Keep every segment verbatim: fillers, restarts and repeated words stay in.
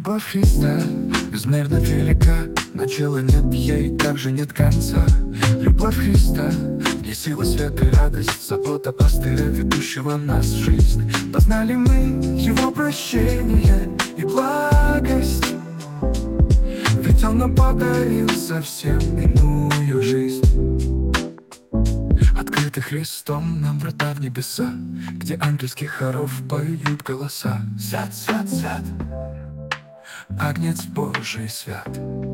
Любовь Христа безмерно велика, начала нет ей, также нет конца. Любовь Христа не сила, свет и радость, забота пастыря, ведущего нас в жизнь. Познали мы Его прощение и благость, ведь Он нам подарил совсем иную жизнь. Открыты Христом нам врата в небеса, где ангельских хоров поют голоса. Свят, свят, свят, Агнец Божий свят.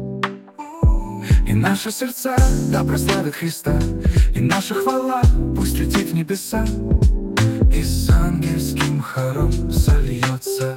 И наши сердца да прославят Христа, и наша хвала пусть летит в небеса, и с ангельским хором сольется.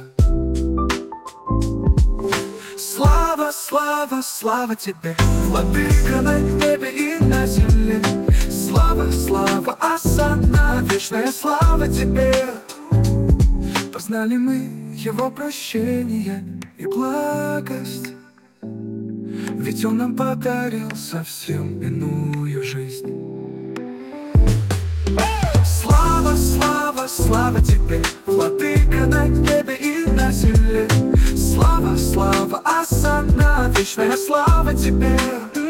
Слава, слава, слава Тебе, Владыка на небе и на земле. Слава, слава, Осанна, вечная слава Тебе. Познали мы Его прощение и благость, ведь Он нам подарил совсем иную жизнь. Слава, слава, слава Тебе, Владыка на небе и на земле. Слава, слава, Осанна, вечная слава Тебе.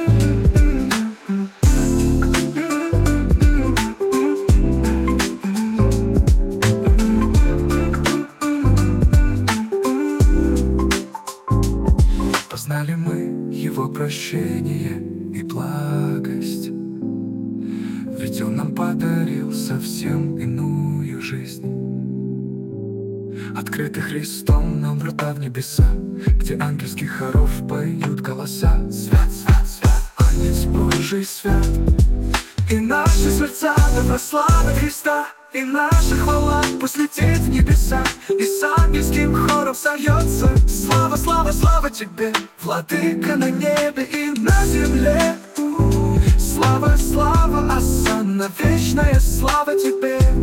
Познали мы Его прощение и благость, ведь Он нам подарил совсем иную жизнь. Открыты Христом нам врата в небеса, где ангельских хоров поют голоса. Свят, свят, свят, Агнец Божий свят. И наши сердца да прославят Христа, и наша хвала пусть летит в небеса, и с ангельским хором сольется. Слава, слава, слава Тебе, Владыка на небе и на земле. Слава, слава, Осанна, вечная слава Тебе.